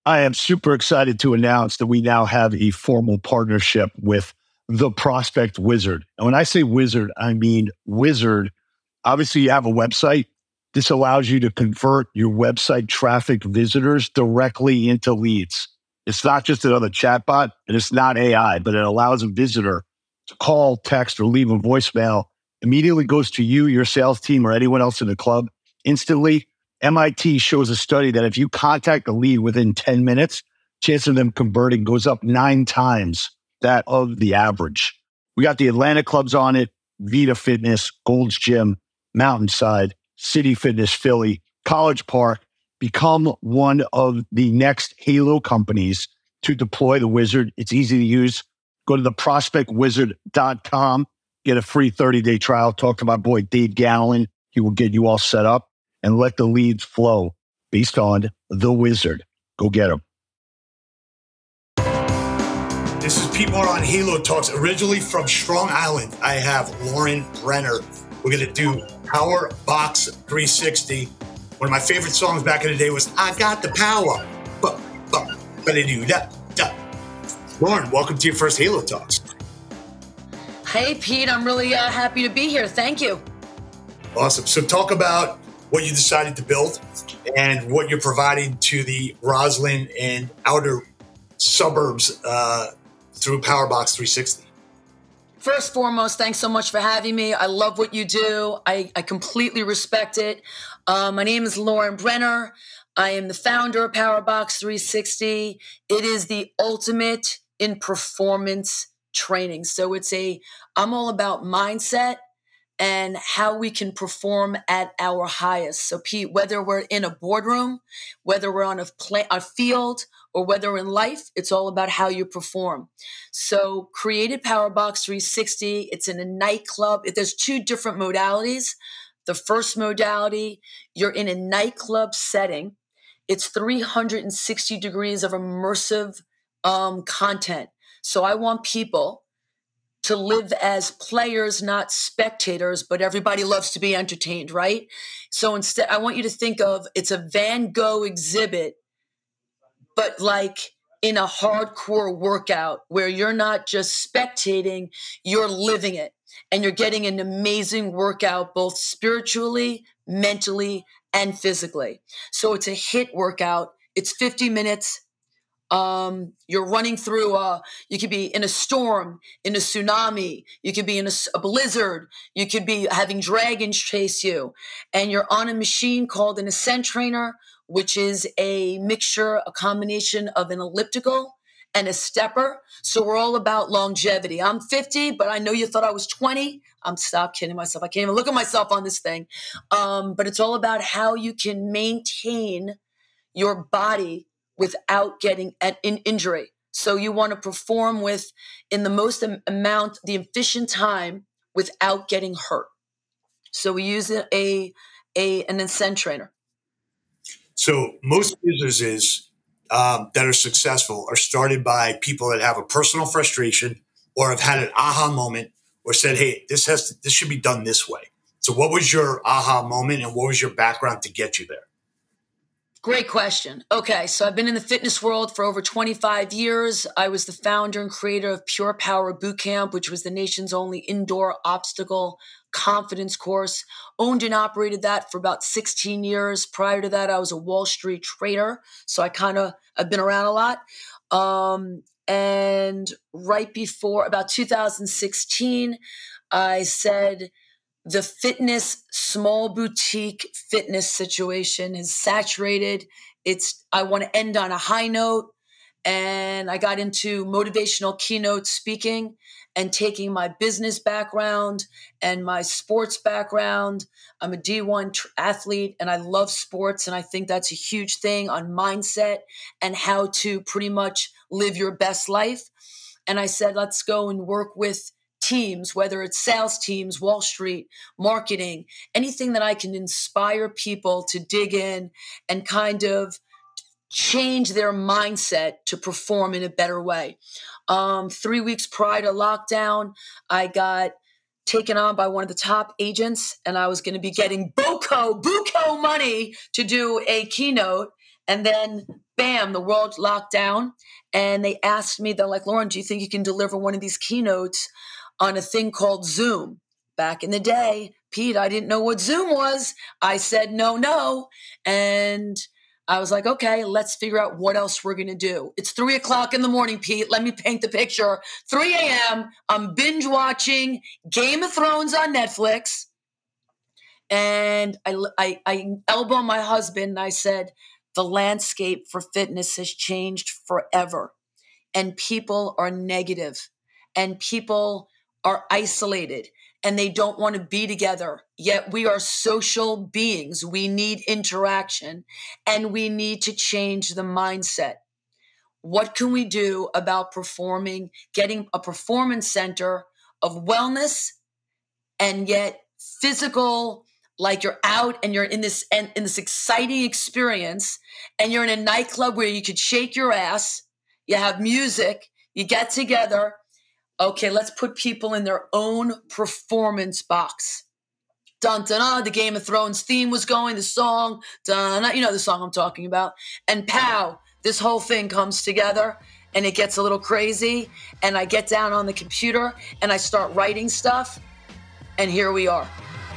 I am super excited to announce that we now have a formal partnership with the Prospect Wizard. And when I say wizard, I mean wizard. Obviously, you have a website. This allows you to convert your website traffic visitors directly into leads. It's not just another chatbot and it's not AI, but it allows a visitor to call, text, or leave a voicemail. Immediately goes to you, your sales team, or anyone else in the club instantly. MIT shows a study that if you contact a lead within 10 minutes, chance of them converting goes up 9 times that of the average. We got the Atlanta clubs on it, Vita Fitness, Gold's Gym, Mountainside, City Fitness Philly, College Park. Become one of the next Halo companies to deploy the Wizard. It's easy to use. Go to theprospectwizard.com, get a free 30-day trial. Talk to my boy Dave Gallen. He will get you all set up and let the leads flow based on the Wizard. Go get them. This is Pete Moore on Halo Talks, originally from Strong Island. I have Lauren Brenner. We're going to do Power Box 360. One of my favorite songs back in the day was I Got the Power. But I do that. Lauren, welcome to your first Halo Talks. Hey, Pete, I'm really happy to be here. Thank you. Awesome. So talk about what you decided to build and what you're providing to the Roslyn and outer suburbs through Powerbox 360. First and foremost, thanks so much for having me. I love what you do. I completely respect it. My name is Lauren Brenner. I am the founder of Powerbox 360. It is the ultimate in performance training. So I'm all about mindset and how we can perform at our highest. So Pete, whether we're in a boardroom, whether we're on a field, or whether in life, it's all about how you perform. So created Powerbox 360. It's in a nightclub. There's 2 different modalities. The first modality, you're in a nightclub setting. It's 360 degrees of immersive content. So I want people to live as players, not spectators, but everybody loves to be entertained, right? So instead, I want you to think of it's a Van Gogh exhibit, but like in a hardcore workout where you're not just spectating, you're living it. And you're getting an amazing workout, both spiritually, mentally, and physically. So it's a HIIT workout. It's 50 minutes. You're running through you could be in a storm, in a tsunami, you could be in a blizzard, you could be having dragons chase you, and you're on a machine called an Ascent Trainer, which is a combination of an elliptical and a stepper. So we're all about longevity. I'm 50, but I know you thought I was 20. Stop kidding myself. I can't even look at myself on this thing. But it's all about how you can maintain your body without getting an injury. So you want to perform in the most the efficient time without getting hurt. So we use an Ascent Trainer. So most businesses that are successful are started by people that have a personal frustration or have had an aha moment or said, hey, this should be done this way. So what was your aha moment and what was your background to get you there? Great question. Okay, so I've been in the fitness world for over 25 years. I was the founder and creator of Pure Power Bootcamp, which was the nation's only indoor obstacle confidence course. Owned and operated that for about 16 years. Prior to that, I was a Wall Street trader, so I've been around a lot. And right before, about 2016, I said, the fitness, small boutique fitness situation is saturated. I want to end on a high note. And I got into motivational keynote speaking and taking my business background and my sports background. I'm a D1 athlete and I love sports. And I think that's a huge thing on mindset and how to pretty much live your best life. And I said, let's go and work with teams, whether it's sales teams, Wall Street, marketing, anything that I can inspire people to dig in and kind of change their mindset to perform in a better way. 3 weeks prior to lockdown, I got taken on by one of the top agents and I was going to be getting buco money to do a keynote. And then, bam, the world locked down. And they asked me, they're like, Lauren, do you think you can deliver one of these keynotes on a thing called Zoom? Back in the day, Pete, I didn't know what Zoom was. I said, no. And I was like, okay, let's figure out what else we're going to do. It's 3:00 in the morning, Pete. Let me paint the picture. 3 a.m., I'm binge watching Game of Thrones on Netflix. And I elbow my husband and I said, the landscape for fitness has changed forever. And people are negative and people are isolated and they don't want to be together. Yet we are social beings. We need interaction and we need to change the mindset. What can we do about performing, getting a performance center of wellness and yet physical, like you're out and you're in this exciting experience and you're in a nightclub where you could shake your ass, you have music, you get together. Okay, let's put people in their own performance box. Dun, dun, dun, the Game of Thrones theme was going, the song, dun, dun, you know the song I'm talking about. And pow, this whole thing comes together and it gets a little crazy. And I get down on the computer and I start writing stuff. And here we are.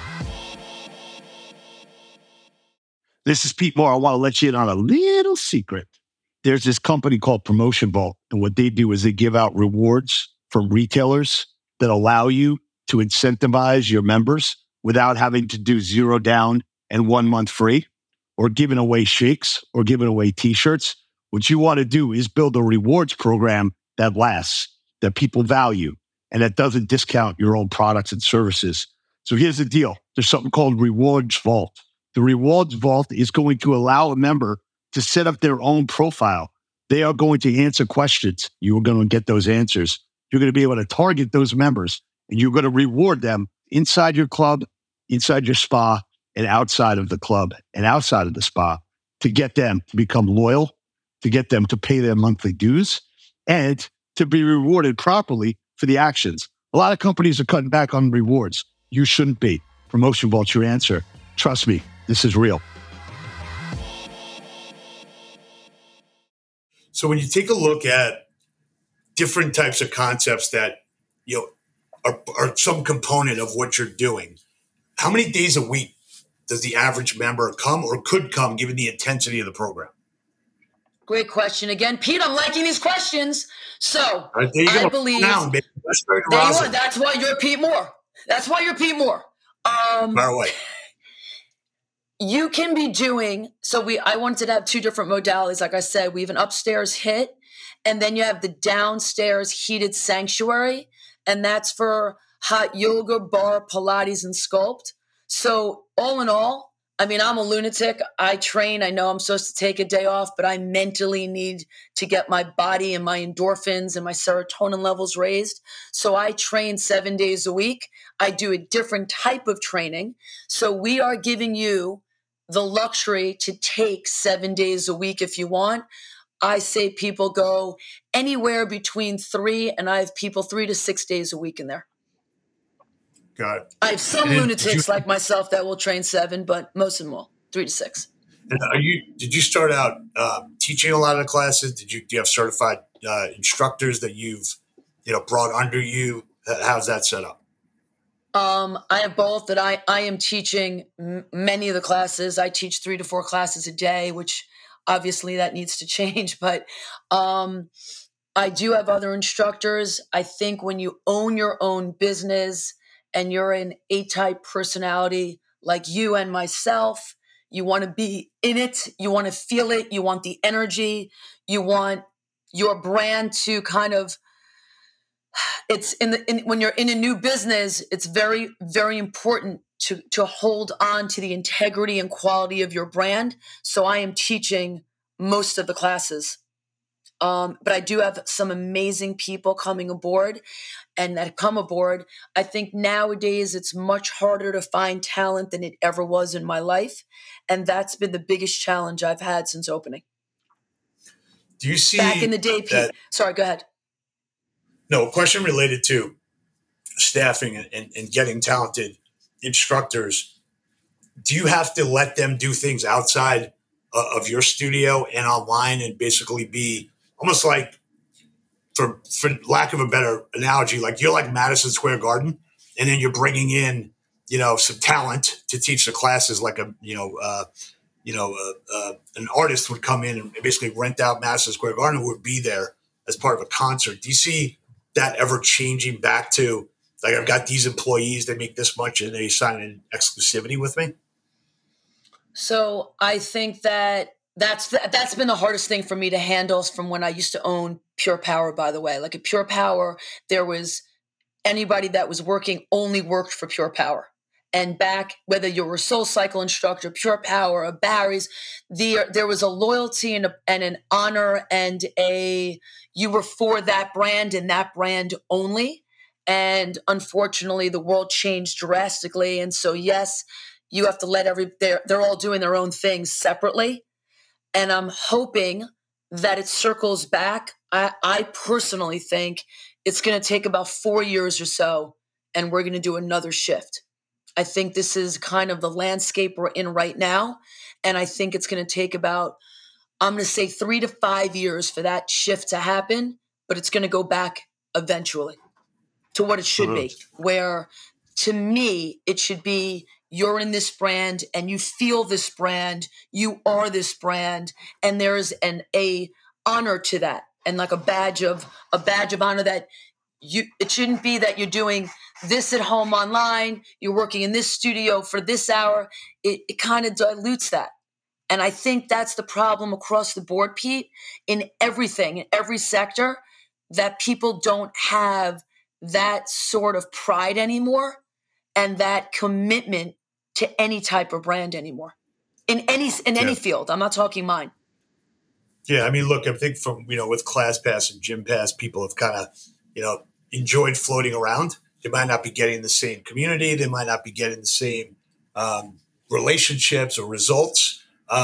This is Pete Moore. I want to let you in on a little secret. There's this company called Promotion Vault. And what they do is they give out rewards from retailers that allow you to incentivize your members without having to do 0 down and 1 month free or giving away shakes or giving away t-shirts. What you want to do is build a rewards program that lasts, that people value, and that doesn't discount your own products and services. So here's the deal. There's something called Rewards Vault. The Rewards Vault is going to allow a member to set up their own profile. They are going to answer questions. You are going to get those answers. You're going to be able to target those members, and you're going to reward them inside your club, inside your spa, and outside of the club and outside of the spa to get them to become loyal, to get them to pay their monthly dues, and to be rewarded properly for the actions. A lot of companies are cutting back on rewards. You shouldn't be. Promotion Vault's your answer. Trust me, this is real. So when you take a look at different types of concepts that are some component of what you're doing, how many days a week does the average member come or could come given the intensity of the program? Great question. Again, Pete, I'm liking these questions. So right, there you I go. believe now, baby. That's very there you arousing. are. That's why you're Pete Moore. That's why you're Pete Moore. Far away. You can be doing, I wanted to have 2 different modalities. Like I said, we have an upstairs HIIT, and then you have the downstairs heated sanctuary, and that's for hot yoga, bar, Pilates, and sculpt. So all in all, I mean, I'm a lunatic. I train. I know I'm supposed to take a day off, but I mentally need to get my body and my endorphins and my serotonin levels raised. So I train 7 days a week. I do a different type of training. So we are giving you the luxury to take 7 days a week if you want. I say people go anywhere between 3, and I have people 3 to 6 days a week in there. Got it. I have some lunatics like myself that will train 7, but most of them will 3 to 6. And did you start out teaching a lot of the classes? Do you have certified instructors that you've brought under you? How's that set up? I have both. That I am teaching many of the classes. I teach 3 to 4 classes a day, which obviously that needs to change. But I do have other instructors. I think when you own your own business and you're an A-type personality like you and myself, you want to be in it. You want to feel it. You want the energy. You want your brand to kind of, when you're in a new business, it's very, very important to hold on to the integrity and quality of your brand. So I am teaching most of the classes. But I do have some amazing people coming aboard and that come aboard. I think nowadays it's much harder to find talent than it ever was in my life. And that's been the biggest challenge I've had since opening. Do you see back in the day, Pete? Sorry, go ahead. No, a question related to staffing and getting talented instructors. Do you have to let them do things outside of your studio and online, and basically be almost like, for lack of a better analogy, like you're like Madison Square Garden, and then you're bringing in, some talent to teach the classes, like an artist would come in and basically rent out Madison Square Garden, would be there as part of a concert. Do you see that ever changing back to, like, I've got these employees, they make this much and they sign an exclusivity with me? So I think that's been the hardest thing for me to handle from when I used to own Pure Power, by the way. Like at Pure Power, there was anybody that was working only worked for Pure Power. And back, whether you were a Soul Cycle instructor, Pure Power, or Barry's, there was a loyalty and an honor and you were for that brand and that brand only. And unfortunately, the world changed drastically. And so, yes, you have to they're all doing their own things separately. And I'm hoping that it circles back. I personally think it's going to take about 4 years or so, and we're going to do another shift. I think this is kind of the landscape we're in right now. And I think it's going to take about, I'm going to say 3 to 5 years for that shift to happen, but it's going to go back eventually to what it should be, where to me, it should be, you're in this brand and you feel this brand, you are this brand, and there's a honor to that, and like a badge of honor that it shouldn't be that you're doing this at home online, you're working in this studio for this hour. It kind of dilutes that. And I think that's the problem across the board, Pete, in everything, in every sector, that people don't have that sort of pride anymore and that commitment to any type of brand anymore in any field. I'm not talking mine. Yeah, I mean, look, I think from, with ClassPass and GymPass, people have kind of, enjoyed floating around. They might not be getting the same community. They might not be getting the same relationships or results.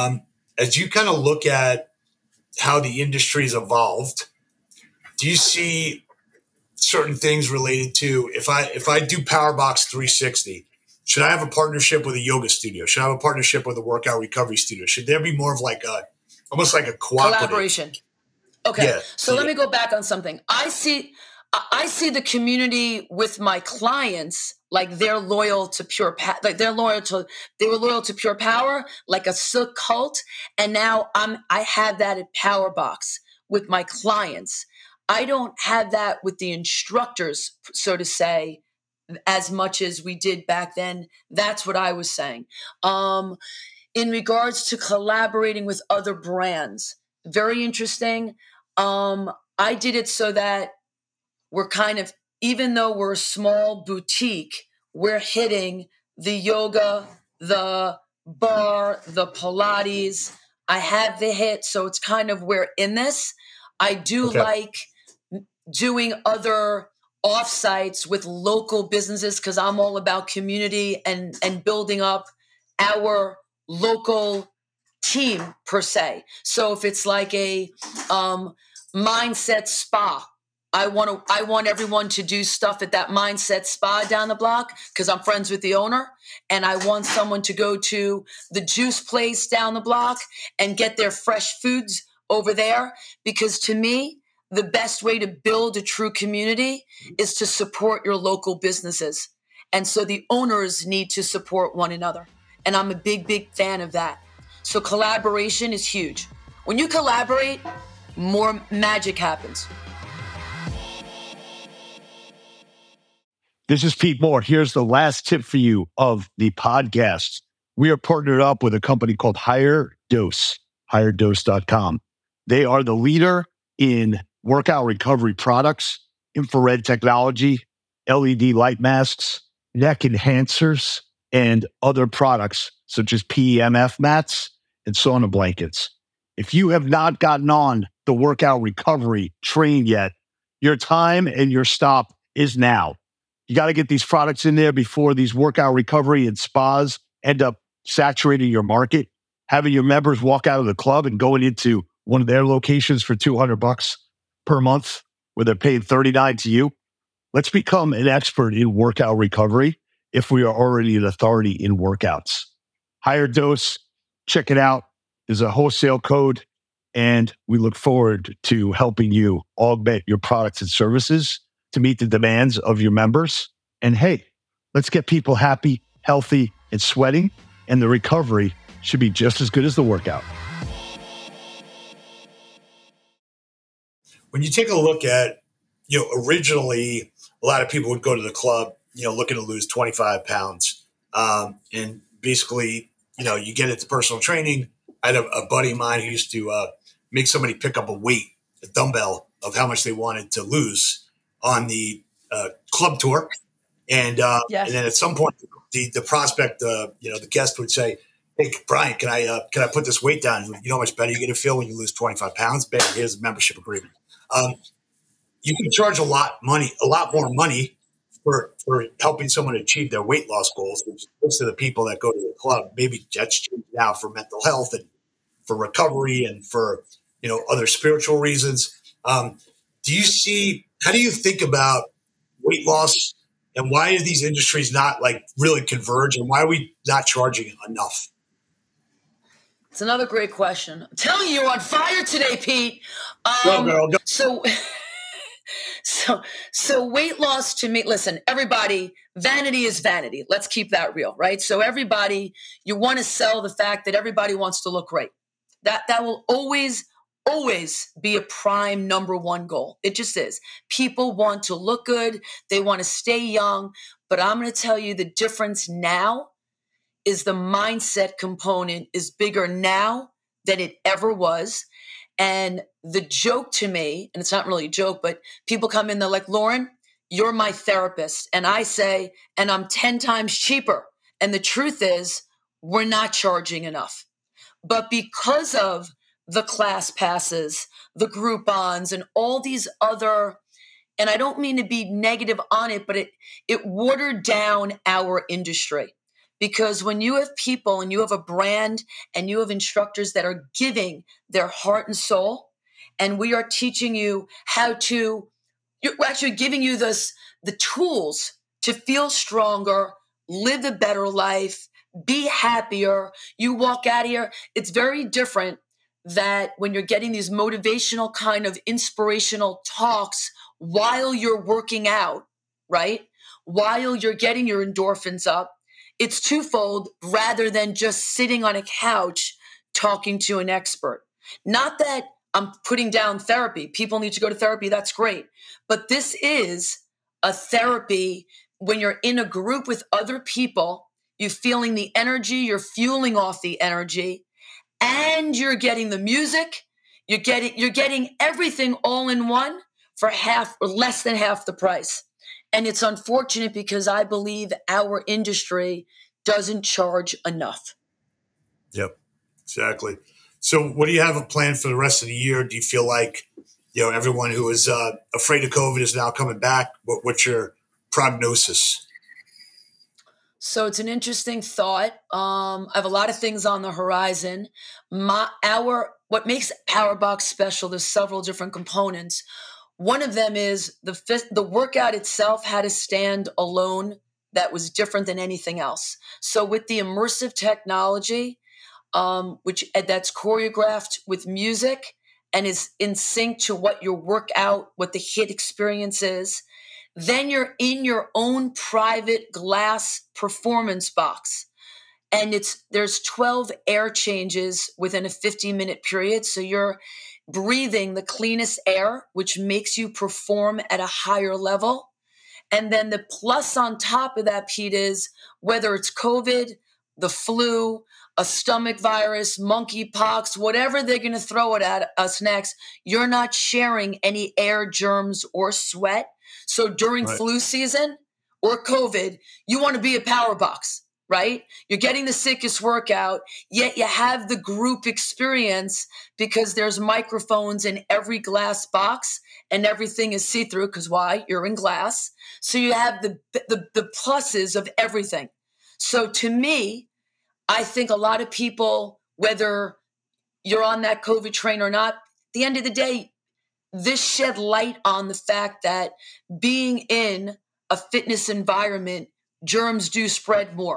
As you kind of look at how the industry's evolved, do you see certain things related to, if I do Powerbox 360, should I have a partnership with a yoga studio? Should I have a partnership with a workout recovery studio? Should there be more of almost like a collaboration? Okay. Yeah. So let me go back on something. I see the community with my clients, like they're loyal to like they were loyal to Pure Power, like a Silk cult. And now I have that at Powerbox with my clients. I don't have that with the instructors, so to say, as much as we did back then. That's what I was saying. In regards to collaborating with other brands, very interesting. I did it so that we're kind of, even though we're a small boutique, we're hitting the yoga, the bar, the Pilates. I have the hit, so it's kind of, we're in this. I do like doing other offsites with local businesses because I'm all about community and building up our local team per se. So if it's like a mindset spa, I want everyone to do stuff at that mindset spa down the block because I'm friends with the owner, and I want someone to go to the juice place down the block and get their fresh foods over there, because to me, the best way to build a true community is to support your local businesses. And so the owners need to support one another. And I'm a big, big fan of that. So collaboration is huge. When you collaborate, more magic happens. This is Pete Moore. Here's the last tip for you of the podcast. We are partnered up with a company called Higher Dose, higherdose.com. They are the leader in workout recovery products, infrared technology, LED light masks, neck enhancers, and other products such as PEMF mats and sauna blankets. If you have not gotten on the workout recovery train yet, your time and your stop is now. You got to get these products in there before these workout recovery and spas end up saturating your market, having your members walk out of the club and going into one of their locations for $200 per month, where they're paying $39 to you. Let's become an expert in workout recovery if we are already an authority in workouts. Higher Dose, check it out. is a wholesale code, and we look forward to helping you augment your products and services to meet the demands of your members. And hey, let's get people happy, healthy, and sweating, and the recovery should be just as good as the workout. When you take a look at, originally a lot of people would go to the club, looking to lose 25 pounds. And basically, you get into personal training. I had a buddy of mine who used to make somebody pick up a dumbbell of how much they wanted to lose on the club tour. And Yes. and then at some point, the prospect, the guest would say, "Hey, Brian, can I put this weight down? You know how much better you're going to feel when you lose 25 pounds? Bam, here's a membership agreement." You can charge a lot more money for helping someone achieve their weight loss goals, which most of the people that go to the club, maybe that's changed now for mental health and for recovery and for other spiritual reasons. How do you think about weight loss, and why are these industries not really converge, and why are we not charging enough? It's another great question. I'm telling you, you're on fire today, Pete. Go, girl, go. So weight loss to me, listen, everybody, vanity is vanity. Let's keep that real, right? So everybody, you want to sell the fact that everybody wants to look great. That will always be a prime number one goal. It just is. People want to look good. They want to stay young. But I'm going to tell you the difference now is the mindset component is bigger now than it ever was. And the joke to me, and it's not really a joke, but people come in, they're like, "Lauren, you're my therapist." And I say, and I'm 10 times cheaper. And the truth is, we're not charging enough. But because of the class passes, the Groupons, and all these other, and I don't mean to be negative on it, but it watered down our industry. Because when you have people and you have a brand and you have instructors that are giving their heart and soul, and we are teaching you we're actually giving you the tools to feel stronger, live a better life, be happier. You walk out of here, it's very different that when you're getting these motivational kind of inspirational talks while you're working out, right? While you're getting your endorphins up, it's twofold rather than just sitting on a couch talking to an expert. Not that I'm putting down therapy. People need to go to therapy. That's great. But this is a therapy when you're in a group with other people, you're feeling the energy, you're fueling off the energy, and you're getting the music, you're getting everything all in one for half or less than half the price. And it's unfortunate because I believe our industry doesn't charge enough. Yep, exactly. So what do you have a plan for the rest of the year? Do you feel like, everyone who is afraid of COVID is now coming back? What's your prognosis? So it's an interesting thought. I have a lot of things on the horizon. What makes PowerBox special, there's several different components. One of them is the workout itself had a stand alone that was different than anything else. So with the immersive technology, that's choreographed with music and is in sync to what your workout, what the HIIT experience is, then you're in your own private glass performance box. And there's 12 air changes within a 50-minute period. So you're breathing the cleanest air, which makes you perform at a higher level. And then the plus on top of that, Pete, is whether it's COVID, the flu, a stomach virus, monkeypox, whatever they're going to throw it at us next, you're not sharing any air germs or sweat. So during flu season or COVID, you want to be a power box, right? You're getting the sickest workout, yet you have the group experience because there's microphones in every glass box and everything is see-through because why? You're in glass. So you have the pluses of everything. So to me, I think a lot of people, whether you're on that COVID train or not, at the end of the day, this shed light on the fact that being in a fitness environment, germs do spread more.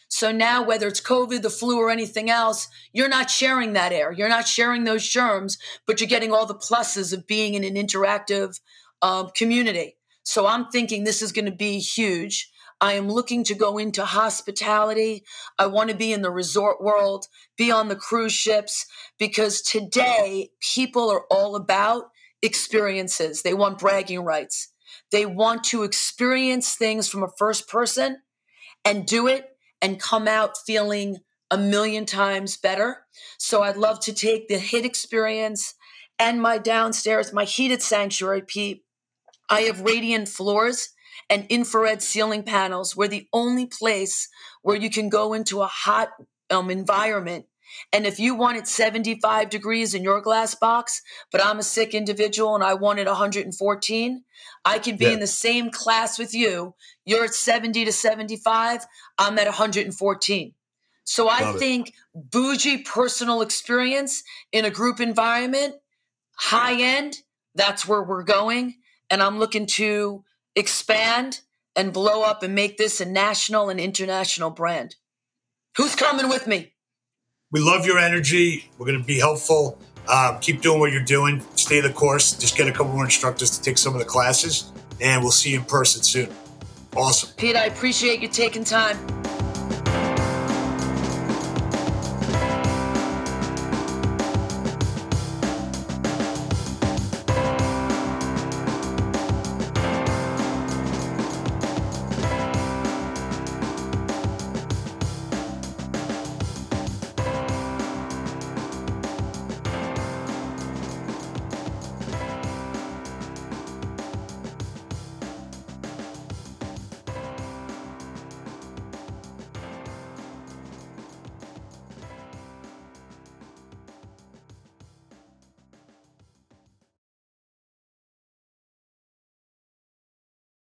So now, whether it's COVID, the flu, or anything else, you're not sharing that air. You're not sharing those germs, but you're getting all the pluses of being in an interactive community. So I'm thinking this is going to be huge. I am looking to go into hospitality. I want to be in the resort world, be on the cruise ships, because today people are all about experiences. They want bragging rights. They want to experience things from a first person and do it and come out feeling a million times better. So I'd love to take the HIT experience and my downstairs, my heated sanctuary, Pete. I have radiant floors and infrared ceiling panels. We're the only place where you can go into a hot environment. And if you wanted 75 degrees in your glass box, but I'm a sick individual and I wanted 114, I could be in the same class with you. You're at 70 to 75. I'm at 114. So I think bougie personal experience in a group environment, high end, that's where we're going. And I'm looking to expand and blow up and make this a national and international brand. Who's coming with me? We love your energy. We're going to be helpful. Keep doing what you're doing. Stay the course. Just get a couple more instructors to take some of the classes, and we'll see you in person soon. Awesome. Pete, I appreciate you taking time.